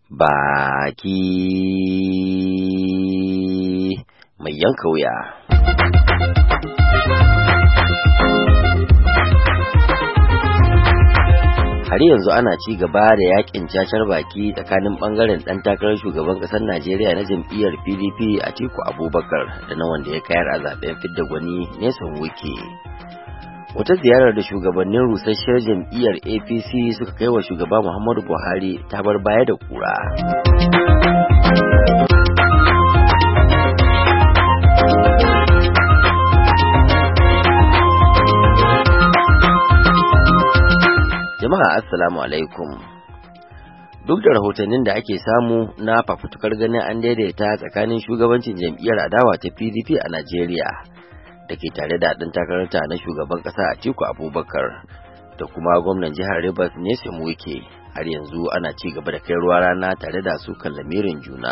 baki mai yanka wuya. Har yanzu ana ci gaba da yakin cacar baki tsakanin bangaren dan takarar shugaban kasar Najeriya na jam'iyyar PDP Atiku Abubakar da na wanda ya kayar a zaben fidda gwani Nyesom Wike. Wata ziyarar da shugabannin rusasshiyar jam'iyyar APC suka kai wa shugaba Muhammadu Buhari ta bar baya da kura. Jama'a assalamu alaikum. Duk da rahotannin da ake samu na fafutukar ganin an daidaita tsakanin shugabancin jam'iyyar adawa ta PDP a Najeriya da ke tare da ɗan takararta na shugaban ƙasa Atiku Abubakar da kuma gwamnan jihar Rivers Nyesom Wike, har yanzu ana ci gaba da kai ruwa rana tare da su kan lamirin juna.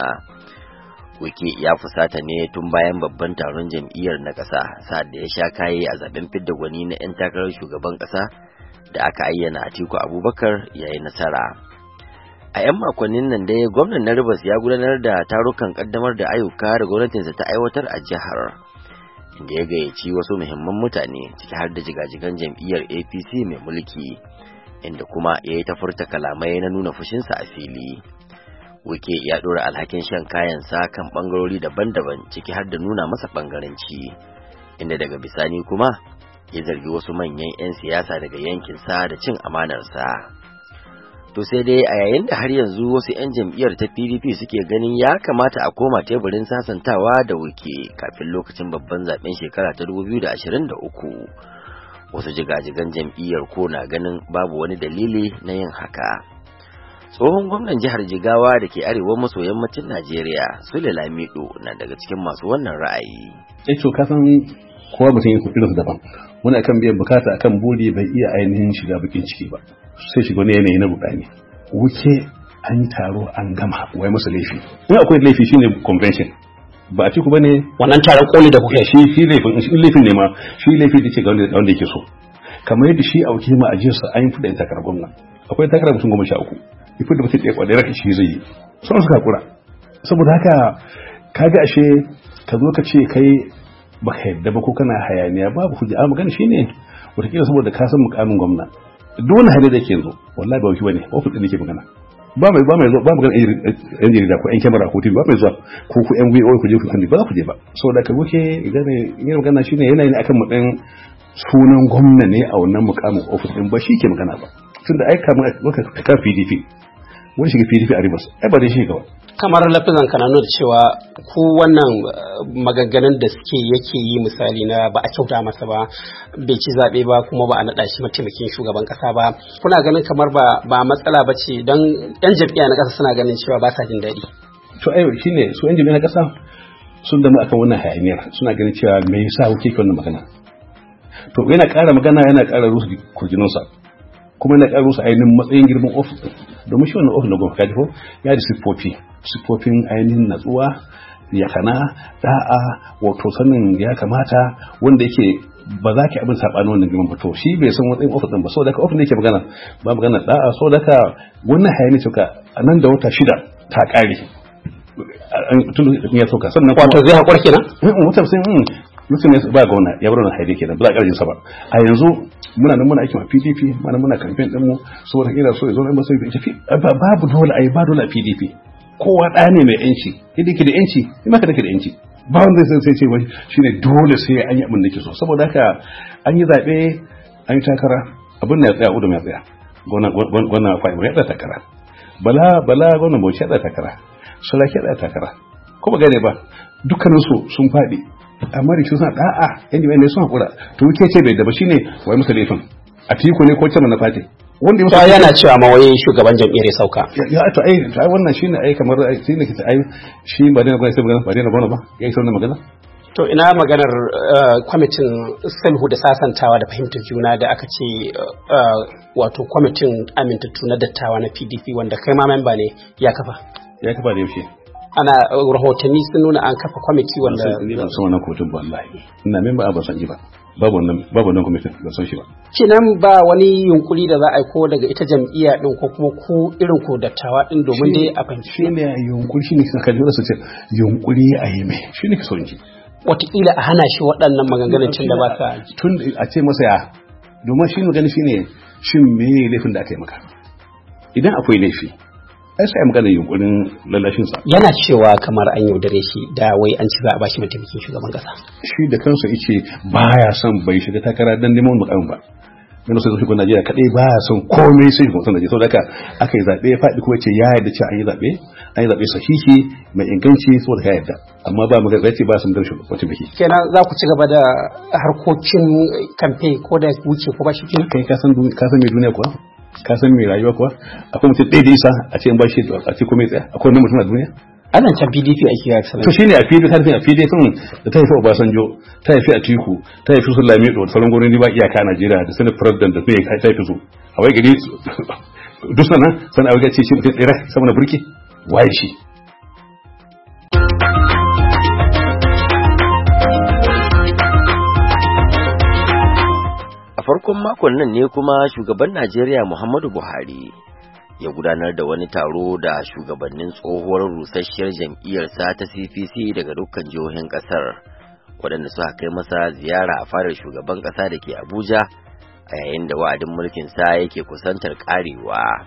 Wike ya fusata ne tun bayan babban taron jam'iyyar na ƙasa sa'ad da ya sha kaye a zaben fidda gwani na 'yan takarar shugaban ƙasa da aka ayyana Atiku Abubakar ya yi nasara. A 'yan makonnin nan dai gwamnan na Rivers ya gudanar da tarukan kaddamar da ayyuka da gwamnatinsa ta aiwatar a jihar, inda ya gayyaci wasu muhimman mutane ciki har da jigajigan jam'iyyar APC mai mulki, inda kuma ya yi ta furta kalamai na nuna fushinsa a fili. Wike ya ɗora alhakin shan kayansa kan ɓangarori daban-daban ciki har da nuna masa ɓangaranci, inda daga bisani kuma ya zargi wasu manyan 'yan siyasa daga yankinsa da cin amanarsa. To sai dai a yayin da har yanzu wasu 'yan jam'iyyar ta PDP suke ganin ya kamata a koma teburin sasantawa da Wike kafin lokacin babban zaben shekara ta 2023, wasu jigajigan jam'iyyar ko na ganin babu wani dalili na yin haka. Tsohon gwamnan jihar Jigawa da ke arewa maso yammacin Najeriya, Sule Lamido, na daga cikin masu wannan ra'ayi. To kasan kowa mutum ya kuɗi daban, wani akan biyan bukata akan buri bai iya ainihin shiga bakin ciki ba, sai shiga wani yanayi na rudani. Wuke an yi taro an gama, wai masa laifi, in akwai laifi shine convention, ba a ciku bane wannan taron koli da kuke shi laifin ne ma, shi laifi da ce ga wanda yake so, kamar yadda shi a wuke ma ajiyarsa an yi fida takarar gwamna, akwai takarar mutum 13, ifi da mutum ɗaya kwadai shi zai yi, sun suka kura. Saboda haka kaga ashe ka zo ka ce kai baka yadda ba ko kana hayaniya babu hujja. A magana shine wataƙila saboda ka san mukamin gwamna, duk wani hali da ke yanzu wallahi ba wuki bane, ofis din nake magana, ba mai zuwa, ba magana yan jarida ko yan kyamara ko TV, ba mai zuwa ko ku yan VO ku je ku sani, ba za ku je ba. Saboda ka wuke yin magana shine yana ne akan mutan sunan gwamna ne a wannan mukamin ofis din, ba shi ke magana ba, tunda ai kamar ka PDP wani shiga PDP a Rivers ai ba dai shi kawai. Kamar lafizan kana nuna cewa ku wannan maganganun da suke yake yi misali na ba a kyauta masa ba, bai ci zaɓe ba, kuma ba a naɗa shi mataimakin shugaban ƙasa ba, kuna ganin kamar ba matsala ba ce don 'yan jam'iyya na ƙasa suna ganin cewa ba sa jin daɗi. To ai shi ne su 'yan jam'iyya na ƙasa sun damu akan wannan hayaniyar, suna ganin cewa me yasa kuke wannan magana. To yana ƙara magana yana ƙara rusu kurjinansa, kuma yana ƙara rusu ainihin matsayin girman ofis ɗin, domin shi wannan ofis na gwamnati kaji ko ya da siffofin ainihin natsuwa, yakana, da'a, wato sanin ya kamata, wanda yake ba za ki abin saɓanin wannan girman fito, shi bai san matsayin ofis ɗin ba, saboda haka ofis da yake magana ba magana da'a, saboda haka wannan hayani suka a nan da wata 6 ta ƙare tun ya sauka, sannan wato zai haƙura kenan mutum ne ba gauna ya bar wannan haide kenan ba za a ƙarjin sa ba. A yanzu muna nan muna aikin a PDP, muna campaign din mu, saboda kira so ya zo ba sai tafi, babu dole a PDP, kowa ɗaya ne mai yanci, idan ke da yanci in maka dake da yanci, ba wanda sai ce wai shine dole sai an yi abin da ke so. Saboda haka an yi zaɓe, an yi takara, abin da ya tsaya udum ya tsaya, gwamna Fahim ya tsaya takara, bala gwamna Bauchi ya tsaya takara, Sulaki ya tsaya takara, ko ba gane ba, dukkaninsu sun faɗi, amma da suna da'a yan jami'ai ne sun haƙura. To wuke ce bai da ba shine wai masa laifin Atiku ne ko ce mana fati wanda ya yana cewa ma wai shugaban jam'iyyar ya sauka ya to ai wannan shine ai kamar shine ke ai shi ba da gwamnati sai magana ba da gwamnati ba yayi sauran magana. To ina maganar kwamitin sulhu da sasantawa da fahimtar juna da aka ce wato kwamitin amintattu na dattawa na PDP wanda kai ma memba ne ya kafa da yaushe ana rahotanni sun nuna an kafa kwamiti wanda ni ban san wannan kwamitin ba wallahi ina memba ba san ji ba babu wannan kwamitin ban san shi ba kenan ba wani yunkuri da za a yi ko daga ita jam'iyya din ko kuma ku irin ku dattawa din domin dai a fahimci shine yunkuri shine ka ji su ce yunkuri a yi mai shine ka son ji wataƙila a hana shi waɗannan maganganun tun da ba sa tun a ce masa ya domin shi magana shine shin me laifin da aka yi maka idan akwai laifi ai sai magana yunkurin lallashin sa yana cewa kamar an yaudare shi da wai an ci za a bashi mataimakin shugaban kasa shi da kansa yace baya son bai shiga takara dan neman mukamin ba yana sai shugaban Najeriya kadai baya son komai sai shugaban Najeriya saboda haka aka yi zabe ya faɗi kuma yace ya yarda cewa an yi zabe sahihi mai inganci saboda ya yarda amma ba mu ga ba sun darshe wata biki kenan za ku ci gaba da harkokin kamfe ko da wuce ko ba shi kai ka san me duniya kuwa ka san me rayuwa kuwa akwai mutum ɗaya da isa a ce in ba shi a ce kuma ya tsaya akwai wani mutum a duniya ana can PDP ake ya sanar to shine a PDP a PDP da ta haifi Obasanjo ta haifi Atiku ta haifi su Lamido da sauran gwamnati ba iyaka a Najeriya da Senate President da su ta haifi su a wai gari duk sana a wai ce shi mutum tsira sama na burki waye shi farkon makon nan ne kuma shugaban Najeriya Muhammadu Buhari ya gudanar da wani taro da shugabannin tsohuwar rusasshiyar jam'iyyarsa ta CPC daga dukkan jihohin kasar waɗanda suka kai masa ziyara a fadar shugaban ƙasa da ke Abuja a yayin da wa'adin mulkin sa yake kusantar ƙarewa.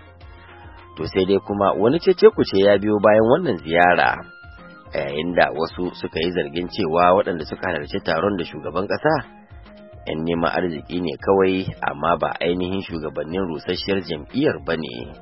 To sai dai kuma wani cece-kuce ya biyo bayan wannan ziyara a yayin da wasu suka yi zargin cewa waɗanda suka halarci taron da shugaban ƙasa 'yan neman arziki ne kawai amma ba ainihin shugabannin rusasshiyar jam'iyyar ba ne.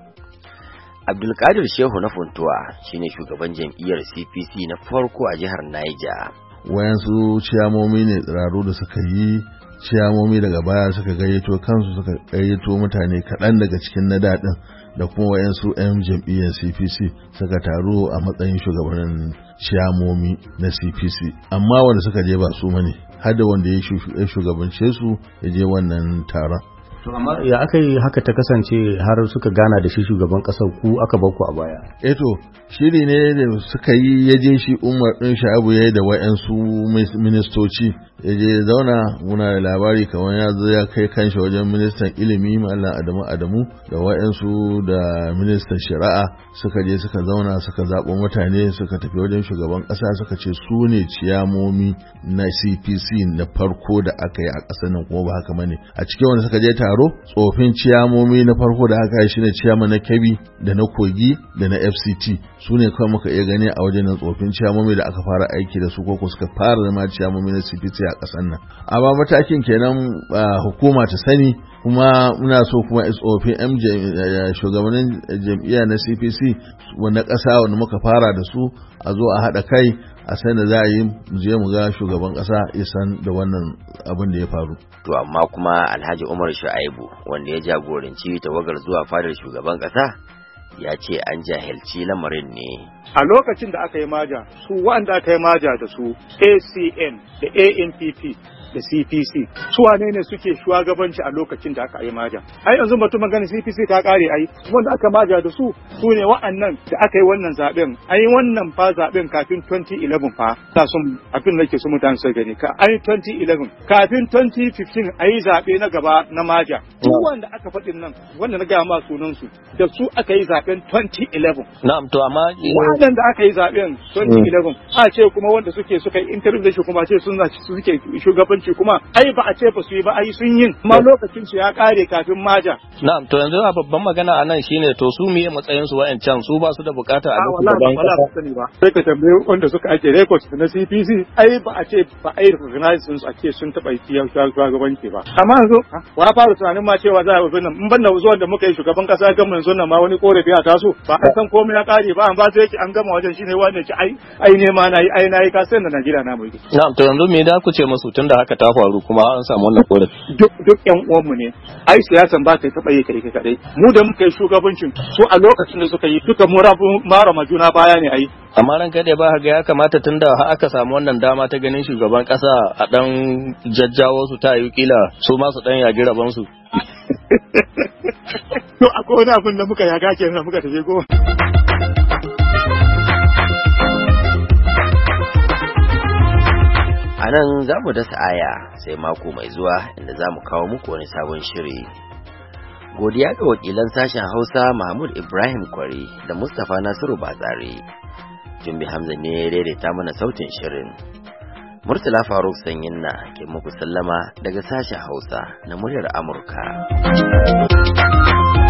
Abdulkadir Shehu na Funtuwa shine shugaban jam'iyyar CPC na farko a jihar Niger. Wayansu ciyamomi ne tsiraru da suka yi ciyamomi daga baya suka gayyato kansu suka gayyato mutane kaɗan daga cikin na daɗin da kuma wayansu 'yan jam'iyyar CPC suka taru a matsayin shugabannin ciyamomi na CPC amma wanda suka je ba su mane har da wanda ya shugabance su ya je wannan taron. To amma ya aka yi haka ta kasance har suka gana da shi shugaban kasar ku aka bar ku a baya? To shiri ne da suka yi ya je shi Umar ɗin Sha'abu ya yi da wa'yansu ministoci ya je zauna muna da labari kamar ya zo ya kai kanshi wajen ministan ilimi Mallam Adamu da wa'yansu da ministan shari'a suka je suka zauna suka zaɓo mutane suka tafi wajen shugaban ƙasa suka ce su ne ciyamomi na CPC na farko da aka yi a ƙasar nan kuma ba haka bane a cikin wanda suka je taro tsofin ciyamomi na farko da aka yi shine ciyama na Kebbi da na Kogi da na FCT su ne kawai muka iya gani a wajen tsofin ciyamomi da aka fara aiki da su ko suka fara zama ciyamomi na CPC a ƙasar nan amma matakin kenan hukuma ta sani kuma muna so kuma tsofin shugabannin jam'iyya na CPC wanda ƙasa wanda muka fara da su a zo a haɗa kai a san da za a yi je mu ga shugaban ƙasa isan da wannan abin da ya faru. To amma kuma Alhaji Umar Shu'aibu wanda ya jagoranci tawagar zuwa fadar shugaban ƙasa ya ce an jahilci lamarin ne. A lokacin da aka yi maja, su wanda aka yi maja da su ACN da ANPP da CPC su wane ne suke shugabanci a lokacin da aka yi maja. Ai yanzu batun magana CPC ta kare ai wanda aka maja da su ne wa'annan da aka yi wannan zaben. Ai wannan fa zaben kafin 2011 fa ta son abin da yake so mutane su gani ka ai 2011 kafin 2015 ai zabe na gaba na maja. Duk wanda aka faɗin nan wanda na ga ma sunan su da su aka yi zaben 2011. Na'am to amma wannan da aka yi zaben 2011 a ce kuma wanda suka yi interview da shi kuma ce sun suke shugabanci kuma ai ba a ce ba su yi ba ai sun yin ma lokacin su ya kare kafin maja. Na'am to yanzu a babban magana a nan shine to su miye matsayin su wa'ancan su ba su da bukata a lokacin gaban ba sai ka tambaye wanda suka ake records na CPC ai ba a ce ba ai recognize sun a ce sun taba yi shugabanci ba amma yanzu wa fara tunanin ma cewa za a yi nan in banda zuwan da muka yi shugaban kasa ga mun nan ma wani korafi a taso ba a san komai ya kare ba an ba sai an gama wajen shine wanda ce ai ne ma nayi ai nayi ka sai da Najeriya na mai. Na'am to yanzu me da ku ce musu tunda haka ta faru kuma an samu wannan korafi. Duk ƴan uwan mu ne. Ai siyasan ba kai taba yi kai kadai. Mu da muka yi shugabancin su a lokacin da suka yi duka mu mara majuna baya ne ai. Amma ran kai da ba ga ya kamata tunda aka samu wannan dama ta ganin shugaban kasa a dan jajjawo su ta yi kila su ma su dan yagi raban su. To akwai wani abin da muka yaga kenan muka tafi go. nan za mu dasa aya sai mako mai zuwa inda za mu kawo muku wani sabon shiri. Godiya ga wakilan sashen Hausa Mahmud Ibrahim Kwari da Mustapha Nasiru Batsari. Jumbi Hamza ne ya daidaita mana sautin shirin. Murtala Faruk Sanyinna ke muku sallama daga sashen Hausa na muryar Amurka.